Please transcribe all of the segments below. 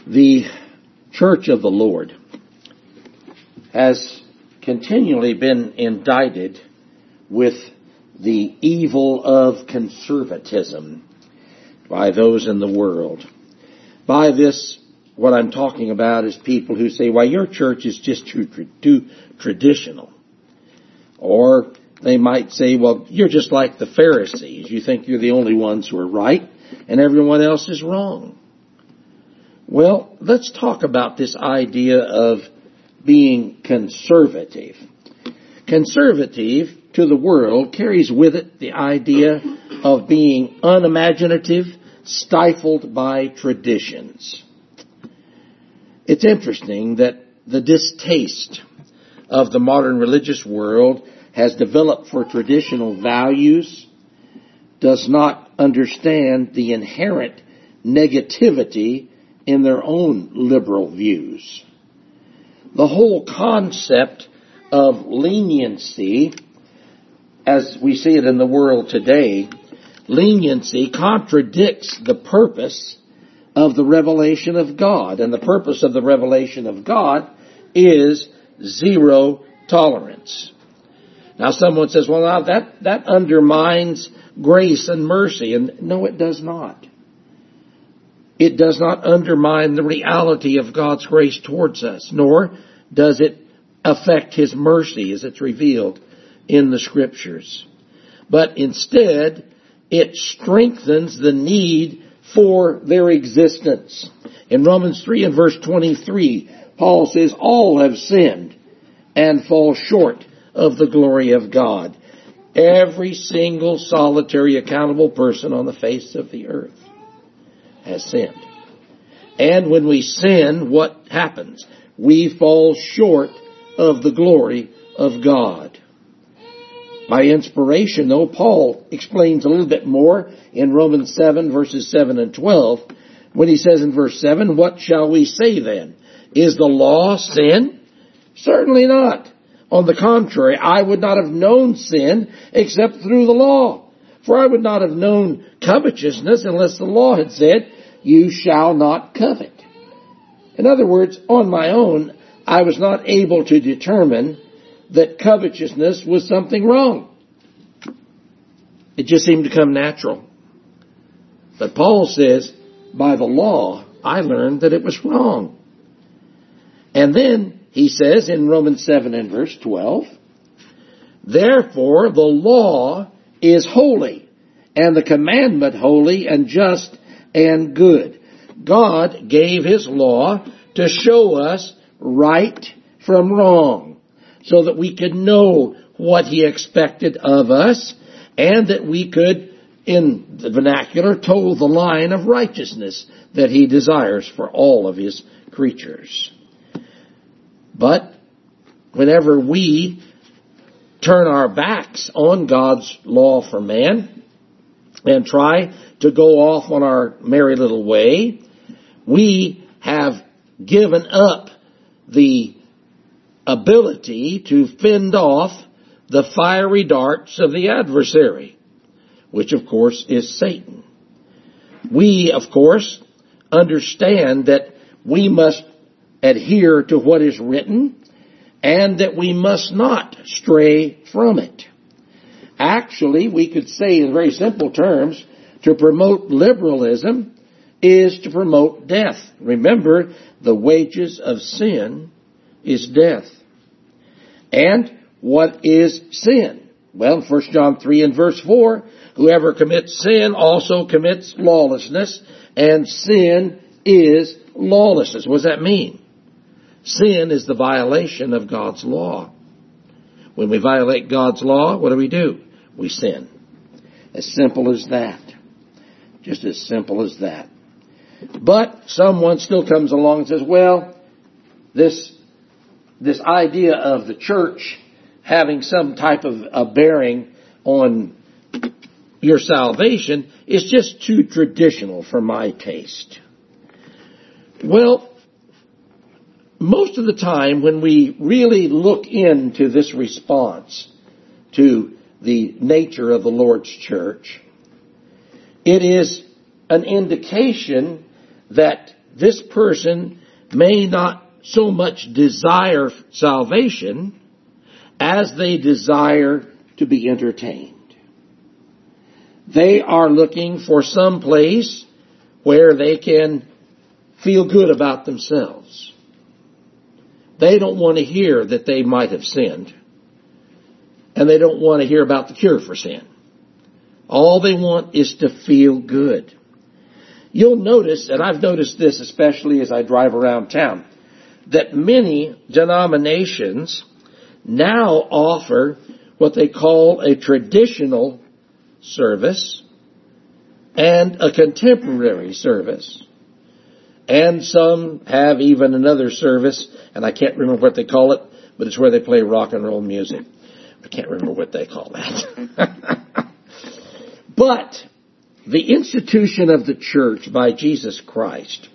The Church of the Lord has continually been indicted with the evil of conservatism by those in the world. By this, what I'm talking about is people who say, well, your church is just too traditional. Or they might say, well, you're just like the Pharisees. You think you're the only ones who are right and everyone else is wrong. Well, let's talk about this idea of being conservative. Conservative to the world carries with it the idea of being unimaginative, stifled by traditions. It's interesting that the distaste of the modern religious world has developed for traditional values, does not understand the inherent negativity in their own liberal views. The whole concept of leniency, as we see it in the world today, leniency contradicts the purpose of the revelation of God. And the purpose of the revelation of God is zero tolerance. Now someone says, well, now that undermines grace and mercy. And no, it does not. It does not undermine the reality of God's grace towards us, nor does it affect His mercy as it's revealed in the Scriptures. But instead, it strengthens the need for their existence. In Romans 3 and verse 23, Paul says, all have sinned and fall short of the glory of God. Every single solitary accountable person on the face of the earth has sinned. And when we sin, what happens? We fall short of the glory of God. By inspiration, though, Paul explains a little bit more in Romans 7, verses 7 and 12, when he says in verse 7, what shall we say then? Is the law sin? Certainly not. On the contrary, I would not have known sin except through the law. For I would not have known covetousness unless the law had said, you shall not covet. In other words, on my own, I was not able to determine that covetousness was something wrong. It just seemed to come natural. But Paul says, by the law, I learned that it was wrong. And then he says in Romans 7 and verse 12, therefore the law is holy, and the commandment holy and just and good. God gave His law to show us right from wrong, so that we could know what He expected of us, and that we could, in the vernacular, toe the line of righteousness that He desires for all of His creatures. But whenever we turn our backs on God's law for man and try to go off on our merry little way, we have given up the ability to fend off the fiery darts of the adversary, which of course is Satan. We, of course, understand that we must adhere to what is written and that we must not stray from it. Actually, we could say in very simple terms, to promote liberalism is to promote death. Remember, the wages of sin is death. And what is sin? Well, 1 John 3 and verse 4, whoever commits sin also commits lawlessness, and sin is lawlessness. What does that mean? Sin is the violation of God's law. When we violate God's law, what do? We sin. As simple as that. Just as simple as that. But someone still comes along and says, well, this idea of the church having some type of a bearing on your salvation is just too traditional for my taste. Well, most of the time when we really look into this response to the nature of the Lord's church, it is an indication that this person may not so much desire salvation as they desire to be entertained. They are looking for some place where they can feel good about themselves. They don't want to hear that they might have sinned. And they don't want to hear about the cure for sin. All they want is to feel good. You'll notice, and I've noticed this especially as I drive around town, that many denominations now offer what they call a traditional service and a contemporary service. And some have even another service, and I can't remember what they call it, but it's where they play rock and roll music. I can't remember what they call that. But the institution of the church by Jesus Christ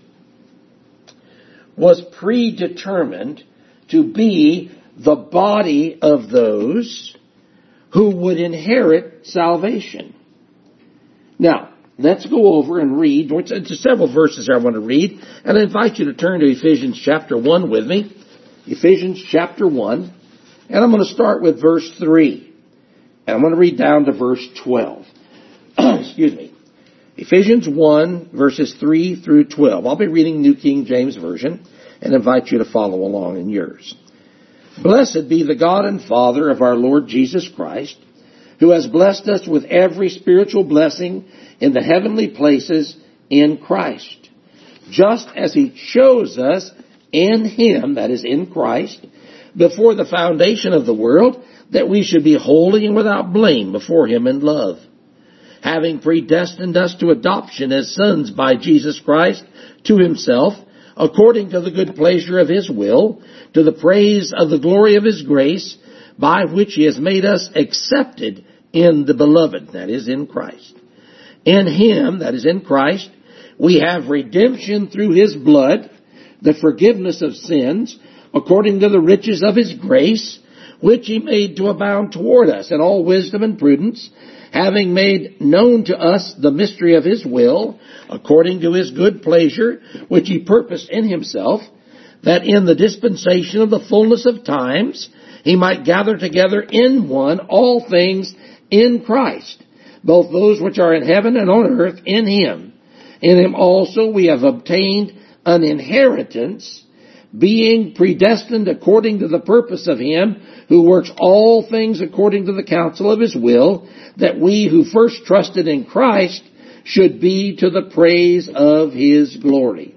was predetermined to be the body of those who would inherit salvation. Now, let's go over and read. There's several verses I want to read, and I invite you to turn to Ephesians chapter 1 with me. Ephesians chapter 1, and I'm going to start with verse 3, and I'm going to read down to verse 12. Excuse me. Ephesians 1, verses 3 through 12. I'll be reading New King James Version and invite you to follow along in yours. Blessed be the God and Father of our Lord Jesus Christ, who has blessed us with every spiritual blessing in the heavenly places in Christ, just as He chose us in Him, that is in Christ, before the foundation of the world, that we should be holy and without blame before Him in love, having predestined us to adoption as sons by Jesus Christ to Himself, according to the good pleasure of His will, to the praise of the glory of His grace, by which He has made us accepted in the Beloved, that is, in Christ. In Him, that is, in Christ, we have redemption through His blood, the forgiveness of sins, according to the riches of His grace, which He made to abound toward us in all wisdom and prudence, having made known to us the mystery of His will, according to His good pleasure, which He purposed in Himself, that in the dispensation of the fullness of times He might gather together in one all things in Christ, both those which are in heaven and on earth in Him. In Him also we have obtained an inheritance, being predestined according to the purpose of Him who works all things according to the counsel of His will, that we who first trusted in Christ should be to the praise of His glory.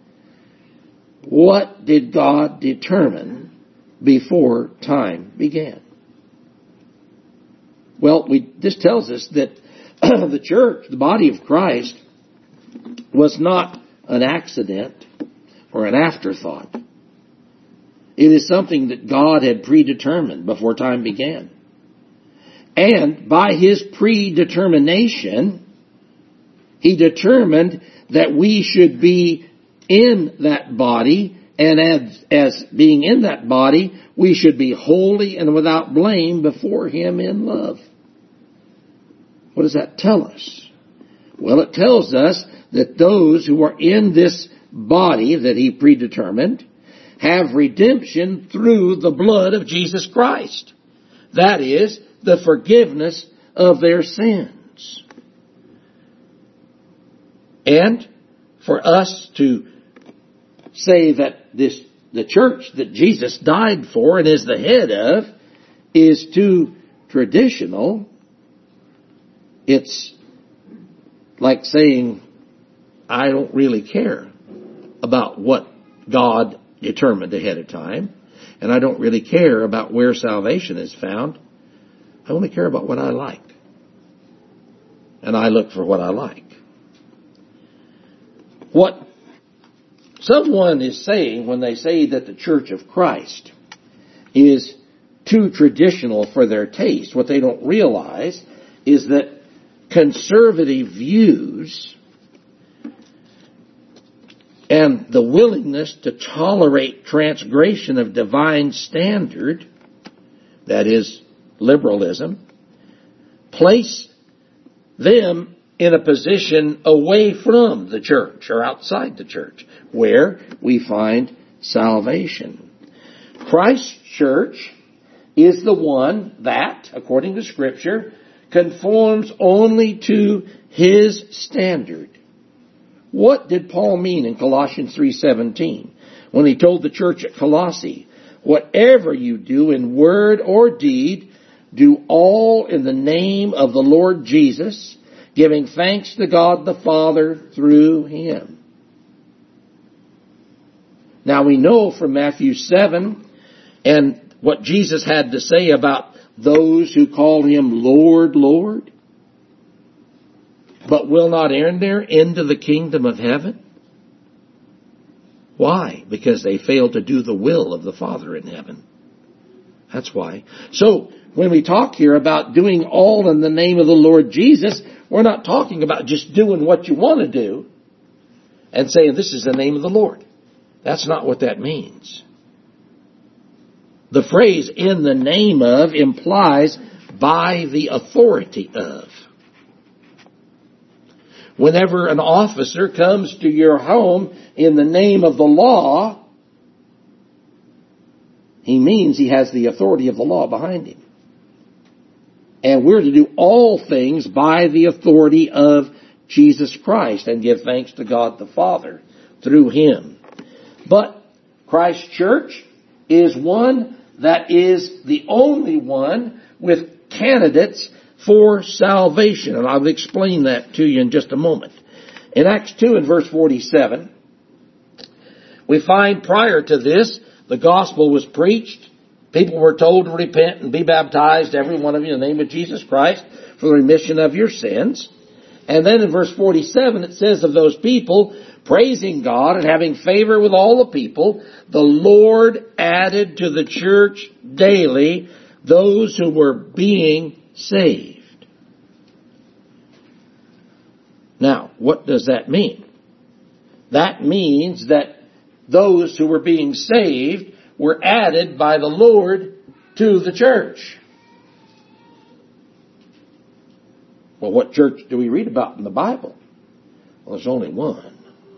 What did God determine before time began? Well, this tells us that the church, the body of Christ, was not an accident or an afterthought. It is something that God had predetermined before time began. And by His predetermination, He determined that we should be in that body, and as being in that body, we should be holy and without blame before Him in love. What does that tell us? Well, it tells us that those who are in this body that He predetermined have redemption through the blood of Jesus Christ. That is, the forgiveness of their sins. And for us to say that the church that Jesus died for and is the head of is too traditional, it's like saying, I don't really care about what God determined ahead of time, and I don't really care about where salvation is found. I only care about what I like. And I look for what I like. What someone is saying when they say that the Church of Christ is too traditional for their taste, what they don't realize is that conservative views and the willingness to tolerate transgression of divine standard, that is, liberalism, place them in a position away from the church or outside the church where we find salvation. Christ's church is the one that, according to Scripture, conforms only to His standard. What did Paul mean in Colossians 3:17 when he told the church at Colossae, whatever you do in word or deed, do all in the name of the Lord Jesus, giving thanks to God the Father through Him. Now we know from Matthew 7 and what Jesus had to say about those who call Him Lord, Lord, but will not enter into the kingdom of heaven. Why? Because they failed to do the will of the Father in heaven. That's why. So, when we talk here about doing all in the name of the Lord Jesus, we're not talking about just doing what you want to do and saying this is the name of the Lord. That's not what that means. The phrase in the name of implies by the authority of. Whenever an officer comes to your home in the name of the law, he means he has the authority of the law behind him. And we're to do all things by the authority of Jesus Christ and give thanks to God the Father through Him. But Christ's church is one that is the only one with candidates for salvation. And I'll explain that to you in just a moment. In Acts 2 and verse 47, we find prior to this, the gospel was preached. People were told to repent and be baptized, every one of you, in the name of Jesus Christ, for the remission of your sins. And then in verse 47, it says of those people, praising God and having favor with all the people, the Lord added to the church daily those who were being saved. Now, what does that mean? That means that those who were being saved were added by the Lord to the church. Well, what church do we read about in the Bible? Well, there's only one.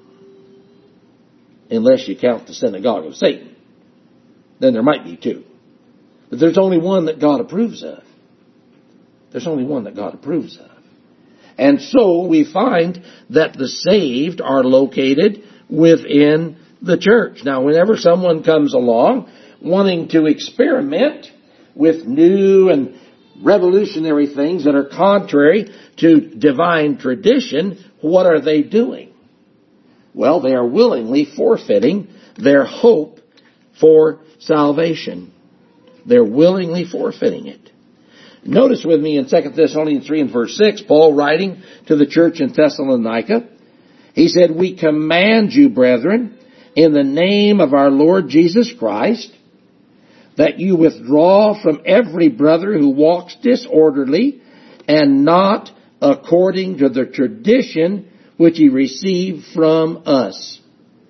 Unless you count the synagogue of Satan. Then there might be two. But there's only one that God approves of. There's only one that God approves of. And so we find that the saved are located within the church. Now, whenever someone comes along wanting to experiment with new and revolutionary things that are contrary to divine tradition, what are they doing? Well, they are willingly forfeiting their hope for salvation. They're willingly forfeiting it. Notice with me in 2 Thessalonians 3 and verse 6, Paul writing to the church in Thessalonica, he said, we command you, brethren, in the name of our Lord Jesus Christ, that you withdraw from every brother who walks disorderly and not according to the tradition which he received from us.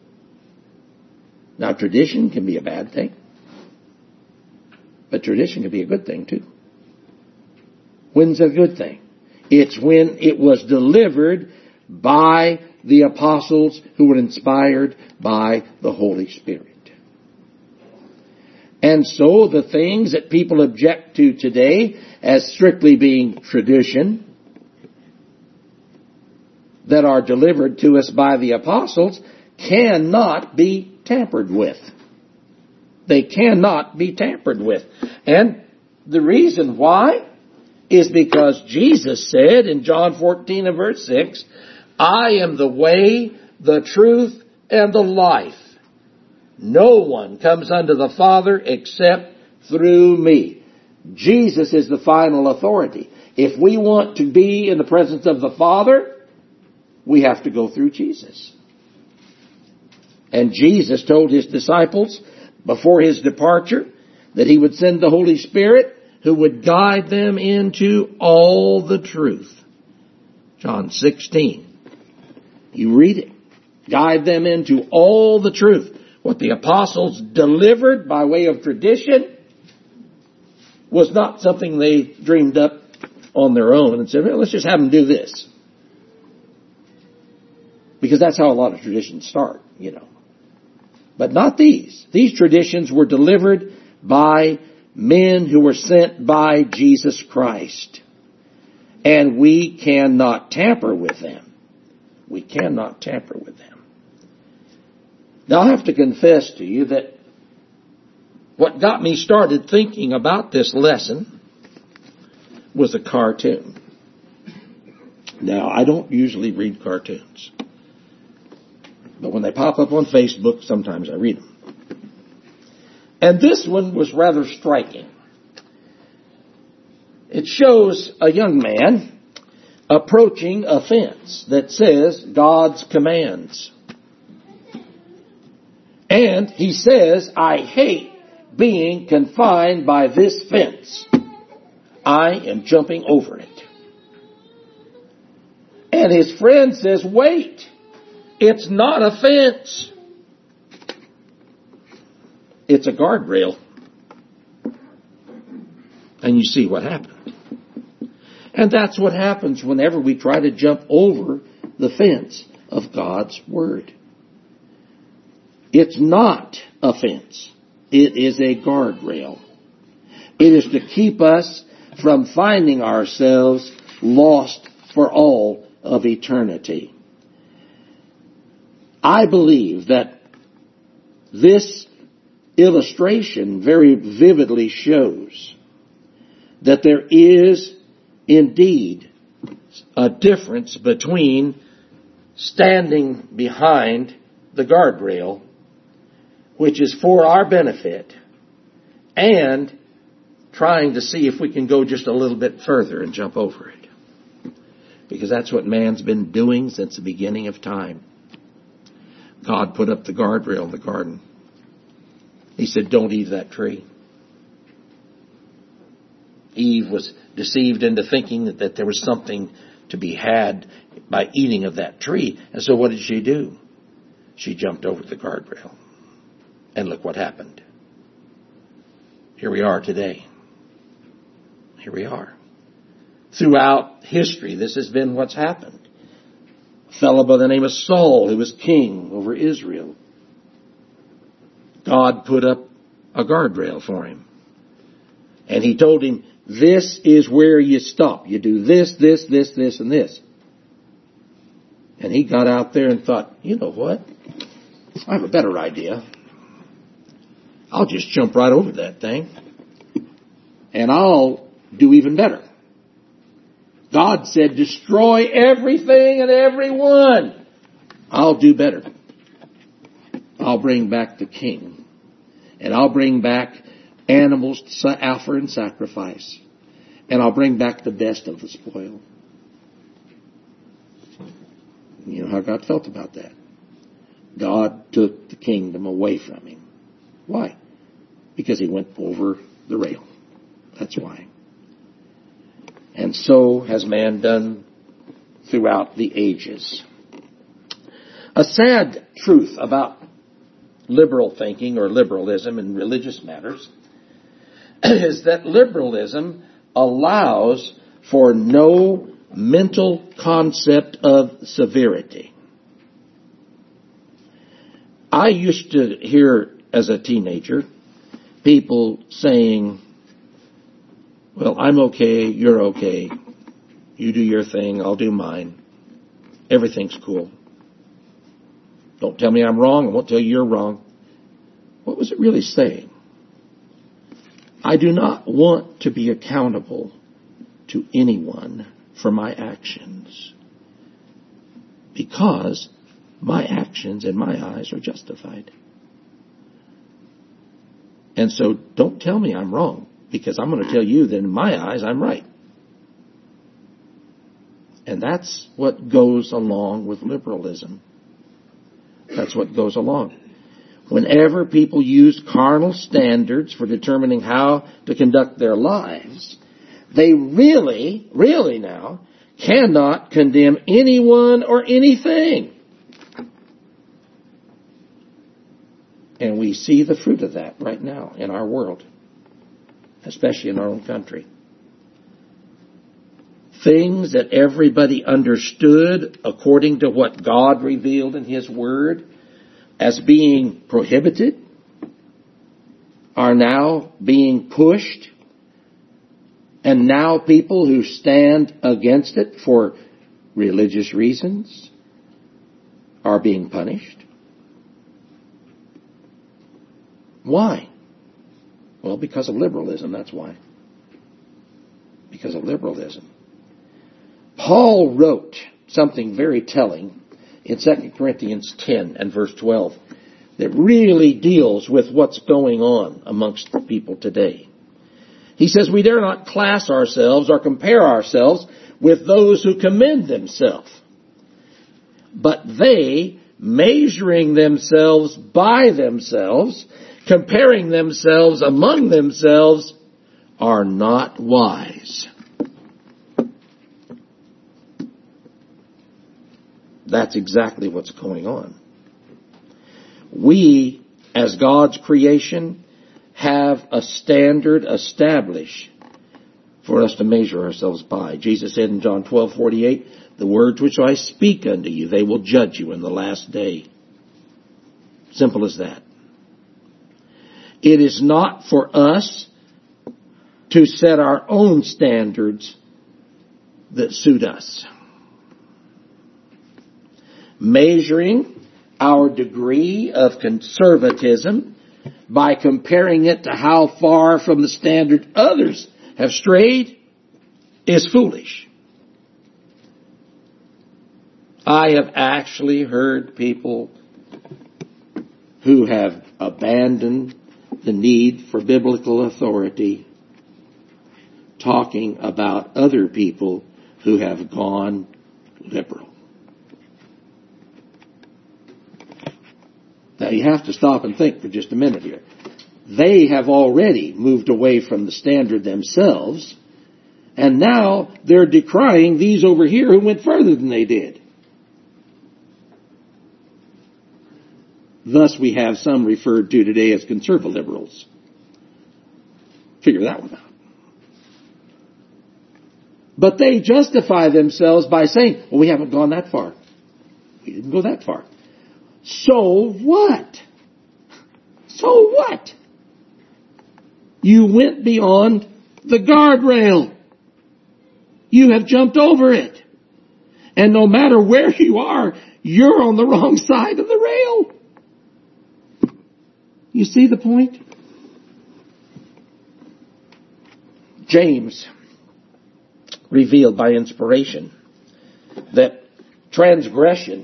Now, tradition can be a bad thing, but tradition can be a good thing too. When's a good thing? It's when it was delivered by the apostles who were inspired by the Holy Spirit. And so the things that people object to today as strictly being tradition that are delivered to us by the apostles cannot be tampered with. They cannot be tampered with. And the reason why is because Jesus said in John 14 and verse 6, I am the way, the truth, and the life. No one comes unto the Father except through me. Jesus is the final authority. If we want to be in the presence of the Father, we have to go through Jesus. And Jesus told His disciples before His departure that He would send the Holy Spirit who would guide them into all the truth. John 16. You read it. Guide them into all the truth. What the apostles delivered by way of tradition was not something they dreamed up on their own and said, well, let's just have them do this. Because that's how a lot of traditions start, But not these. These traditions were delivered by men who were sent by Jesus Christ. And we cannot tamper with them. We cannot tamper with them. Now I have to confess to you that what got me started thinking about this lesson was a cartoon. Now, I don't usually read cartoons. But when they pop up on Facebook, sometimes I read them. And this one was rather striking. It shows a young man approaching a fence that says God's commands. And he says, I hate being confined by this fence. I am jumping over it. And his friend says, wait, it's not a fence. It's a guardrail. And you see what happened. And that's what happens whenever we try to jump over the fence of God's Word. It's not a fence. It is a guardrail. It is to keep us from finding ourselves lost for all of eternity. I believe that this illustration very vividly shows that there is indeed a difference between standing behind the guardrail, which is for our benefit, and trying to see if we can go just a little bit further and jump over it. Because that's what man's been doing since the beginning of time. God put up the guardrail in the garden. He said, don't eat that tree. Eve was deceived into thinking that there was something to be had by eating of that tree. And so what did she do? She jumped over the guardrail. And look what happened. Here we are today. Here we are. Throughout history, this has been what's happened. A fellow by the name of Saul, who was king over Israel. God put up a guardrail for him. And he told him, this is where you stop. You do this, this, this, this, and this. And he got out there and thought, you know what? I have a better idea. I'll just jump right over that thing. And I'll do even better. God said, destroy everything and everyone. I'll do better. I'll bring back the king. And I'll bring back animals to offer and sacrifice. And I'll bring back the best of the spoil. You know how God felt about that. God took the kingdom away from him. Why? Because he went over the rail. That's why. And so has man done throughout the ages. A sad truth about liberal thinking or liberalism in religious matters is that liberalism allows for no mental concept of severity. I used to hear as a teenager people saying, well, I'm okay, you're okay. You do your thing, I'll do mine. Everything's cool. Don't tell me I'm wrong, I won't tell you you're wrong. What was it really saying? I do not want to be accountable to anyone for my actions, because my actions in my eyes are justified. And so don't tell me I'm wrong, because I'm going to tell you that in my eyes I'm right. And that's what goes along with liberalism. That's what goes along. Whenever people use carnal standards for determining how to conduct their lives, they really now cannot condemn anyone or anything. And we see the fruit of that right now in our world, especially in our own country. things that everybody understood according to what God revealed in His Word as being prohibited are now being pushed, and now people who stand against it for religious reasons are being punished. Why? Well, because of liberalism, that's why. Because of liberalism. Paul wrote something very telling in 2 Corinthians 10 and verse 12 that really deals with what's going on amongst the people today. He says, we dare not class ourselves or compare ourselves with those who commend themselves. But they, measuring themselves by themselves, comparing themselves among themselves, are not wise. That's exactly what's going on. We, as God's creation, have a standard established for us to measure ourselves by. Jesus said in John 12:48, the words which I speak unto you, they will judge you in the last day. Simple as that. It is not for us to set our own standards that suit us. Measuring our degree of conservatism by comparing it to how far from the standard others have strayed is foolish. I have actually heard people who have abandoned the need for biblical authority talking about other people who have gone liberal. Now you have to stop and think for just a minute here. They have already moved away from the standard themselves, and now they're decrying these over here who went further than they did. Thus we have some referred to today as conservative liberals. Figure that one out. But they justify themselves by saying, well, we haven't gone that far. We didn't go that far. So what? So what? You went beyond the guardrail. You have jumped over it. And no matter where you are, you're on the wrong side of the rail. You see the point? James revealed by inspiration that transgression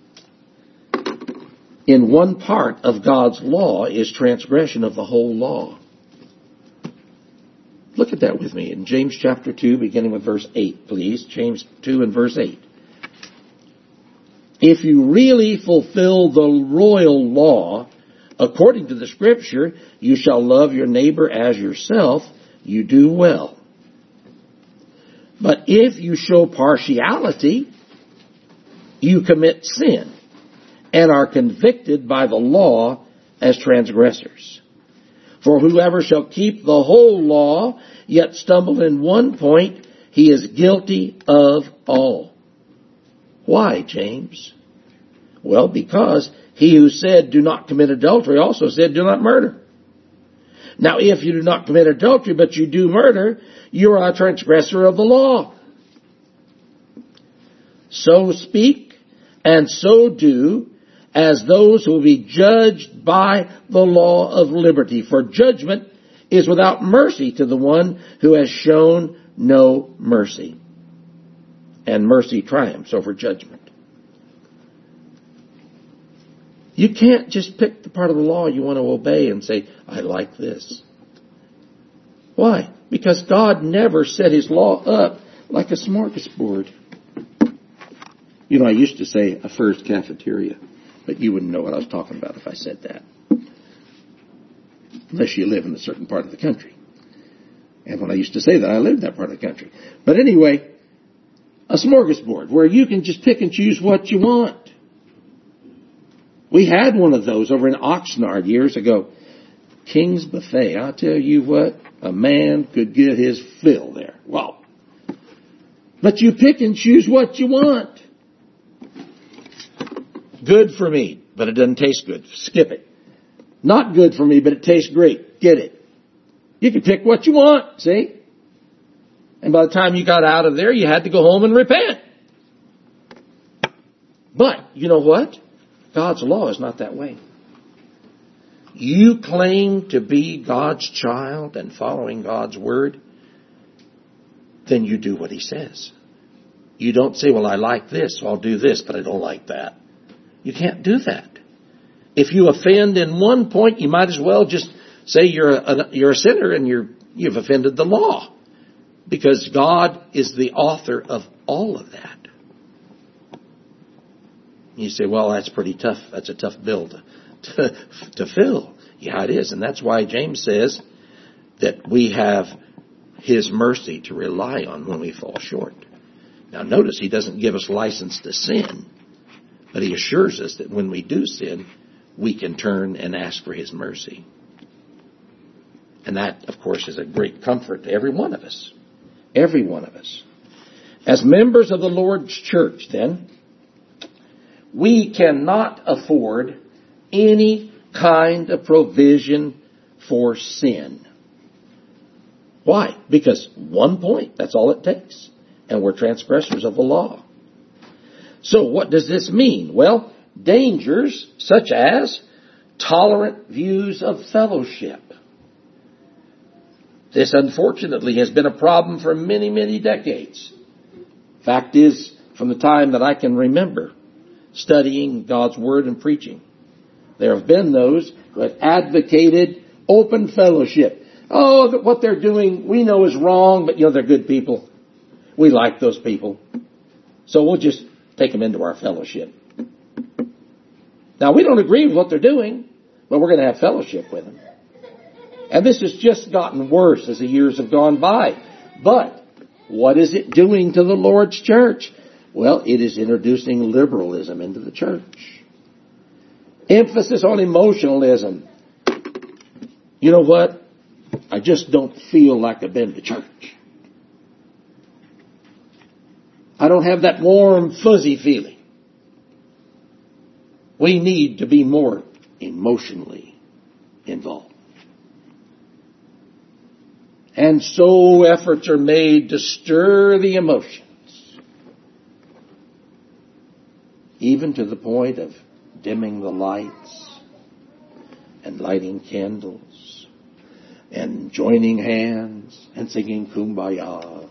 in one part of God's law is transgression of the whole law. Look at that with me in James chapter 2, beginning with verse 8, please. James 2 and verse 8. If you really fulfill the royal law, according to the Scripture, you shall love your neighbor as yourself, you do well. But if you show partiality, you commit sin and are convicted by the law as transgressors. For whoever shall keep the whole law, yet stumble in one point, he is guilty of all. Why, James? Well, because he who said, do not commit adultery, also said, do not murder. Now, if you do not commit adultery, but you do murder, you are a transgressor of the law. So speak and so do as those who will be judged by the law of liberty. For judgment is without mercy to the one who has shown no mercy. And mercy triumphs over judgment. You can't just pick the part of the law you want to obey and say, I like this. Why? Because God never set His law up like a smorgasbord. You know, I used to say a first cafeteria, but you wouldn't know what I was talking about if I said that. Unless you live in a certain part of the country. And when I used to say that, I lived in that part of the country. But anyway, a smorgasbord where you can just pick and choose what you want. We had one of those over in Oxnard years ago. King's Buffet. I'll tell you what, a man could get his fill there. Wow. But you pick and choose what you want. Good for me, but it doesn't taste good. Skip it. Not good for me, but it tastes great. Get it. You can pick what you want, see? And by the time you got out of there, you had to go home and repent. But, you know what? God's law is not that way. You claim to be God's child and following God's word, then you do what He says. You don't say, well, I like this, so I'll do this, but I don't like that. You can't do that. If you offend in one point, you might as well just say you're a sinner and you've offended the law. Because God is the author of all of that. You say, well, that's pretty tough. That's a tough bill to fill. Yeah, it is. And that's why James says that we have His mercy to rely on when we fall short. Now notice He doesn't give us license to sin, but He assures us that when we do sin, we can turn and ask for His mercy. And that, of course, is a great comfort to every one of us. Every one of us. As members of the Lord's church, then, we cannot afford any kind of provision for sin. Why? Because one point, that's all it takes. And we're transgressors of the law. So what does this mean? Well, dangers such as tolerant views of fellowship. This, unfortunately, has been a problem for many, many decades. Fact is, from the time that I can remember studying God's Word and preaching, there have been those who have advocated open fellowship. Oh, what they're doing we know is wrong, but they're good people. We like those people. So we'll just take them into our fellowship. Now, we don't agree with what they're doing, but we're going to have fellowship with them. And this has just gotten worse as the years have gone by. But what is it doing to the Lord's church? Well, it is introducing liberalism into the church. Emphasis on emotionalism. You know what? I just don't feel like I've been to church. I don't have that warm, fuzzy feeling. We need to be more emotionally involved. And so efforts are made to stir the emotions, even to the point of dimming the lights and lighting candles and joining hands and singing Kumbaya.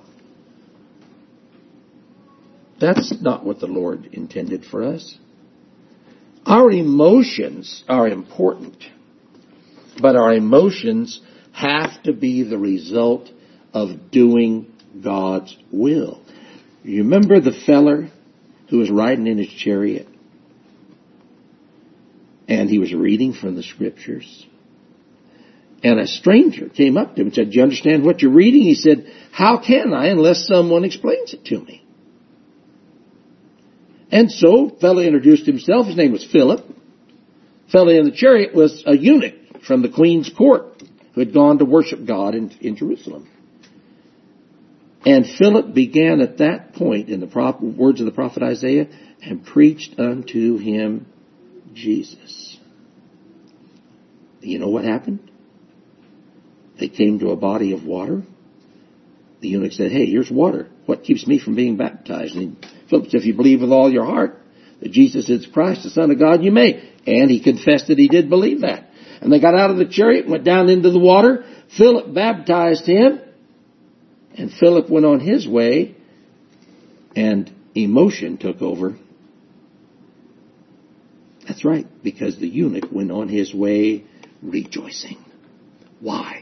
That's not what the Lord intended for us. Our emotions are important, but our emotions have to be the result of doing God's will. You remember the feller who was riding in his chariot? And he was reading from the Scriptures. And a stranger came up to him and said, "Do you understand what you're reading?" He said, "How can I unless someone explains it to me?" And so, the fellow introduced himself. His name was Philip. The fellow in the chariot was a eunuch from the queen's court who had gone to worship God in Jerusalem. And Philip began at that point, in the words of the prophet Isaiah, and preached unto him Jesus. You know what happened? They came to a body of water. The eunuch said, "Hey, here's water. What keeps me from being baptized?" And Philip said, "If you believe with all your heart that Jesus is Christ, the Son of God, you may." And he confessed that he did believe that. And they got out of the chariot, went down into the water. Philip baptized him. And Philip went on his way. And emotion took over. That's right, because the eunuch went on his way rejoicing. Why?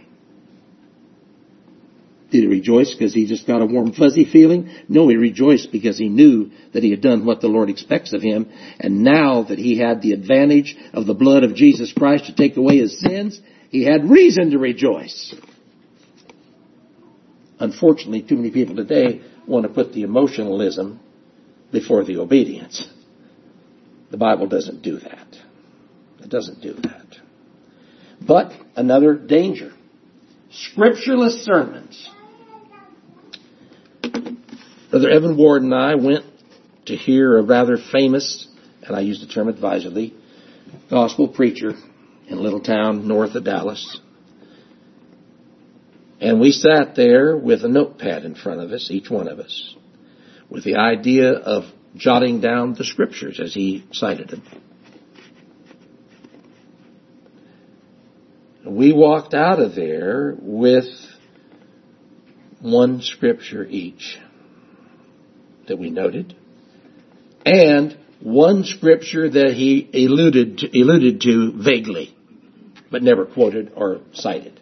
Did he rejoice because he just got a warm, fuzzy feeling? No, he rejoiced because he knew that he had done what the Lord expects of him. And now that he had the advantage of the blood of Jesus Christ to take away his sins, he had reason to rejoice. Unfortunately, too many people today want to put the emotionalism before the obedience. The Bible doesn't do that. It doesn't do that. But another danger. Scriptureless sermons. Brother Evan Ward and I went to hear a rather famous, and I use the term advisedly, gospel preacher in a little town north of Dallas. And we sat there with a notepad in front of us, each one of us, with the idea of jotting down the scriptures as he cited them. We walked out of there with one scripture each that we noted, and one scripture that he alluded to vaguely, but never quoted or cited.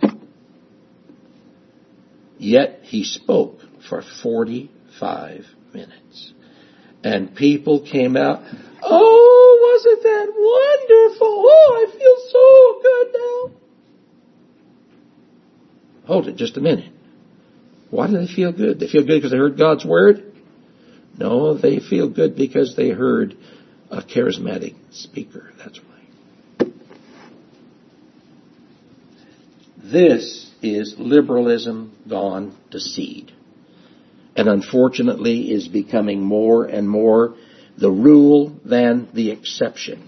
Yet he spoke for 45 minutes. And people came out, "Oh, wasn't that wonderful? Oh, I feel so good now." Hold it just a minute. Why do they feel good? They feel good because they heard God's Word? No, they feel good because they heard a charismatic speaker. That's why. This is liberalism gone to seed. And unfortunately is becoming more and more the rule than the exception.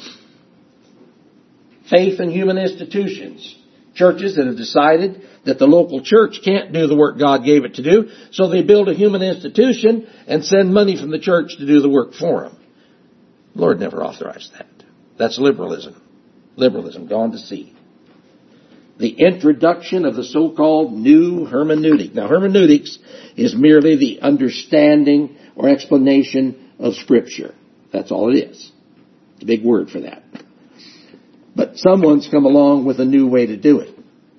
Faith in human institutions. Churches that have decided that the local church can't do the work God gave it to do, so they build a human institution and send money from the church to do the work for them. The Lord never authorized that. That's liberalism. Liberalism gone to seed. The introduction of the so-called new hermeneutic. Now, hermeneutics is merely the understanding or explanation of Scripture. That's all it is. It's a big word for that. But someone's come along with a new way to do it.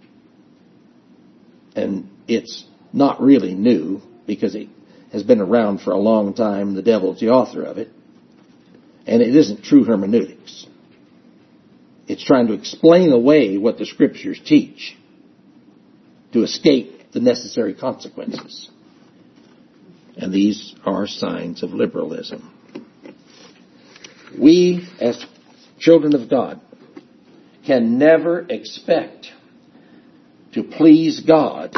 And it's not really new because it has been around for a long time. The devil is the author of it. And it isn't true hermeneutics. It's trying to explain away what the Scriptures teach to escape the necessary consequences. And these are signs of liberalism. We, as children of God, can never expect to please God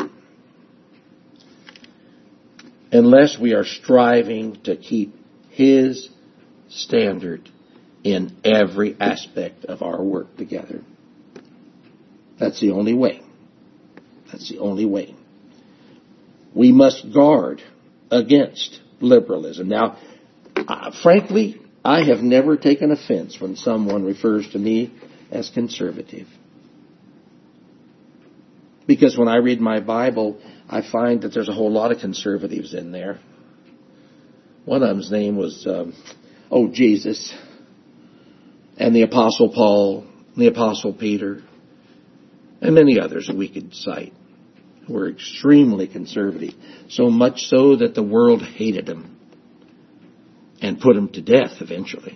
unless we are striving to keep His standard in every aspect of our work together. That's the only way. That's the only way. We must guard against liberalism. Now, frankly, I have never taken offense when someone refers to me as conservative. Because when I read my Bible, I find that there's a whole lot of conservatives in there. One of them's name was, Jesus. And the Apostle Paul, and the Apostle Peter, and many others that we could cite who were extremely conservative. So much so that the world hated them and put them to death eventually.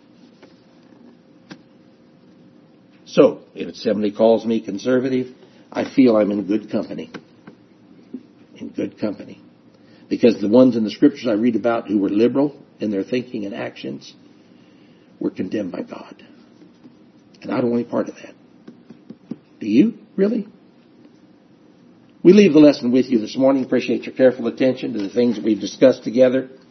So, if somebody calls me conservative, I feel I'm in good company. In good company. Because the ones in the Scriptures I read about who were liberal in their thinking and actions were condemned by God. And I don't want any part of that. Do you? Really? We leave the lesson with you this morning. Appreciate your careful attention to the things that we've discussed together.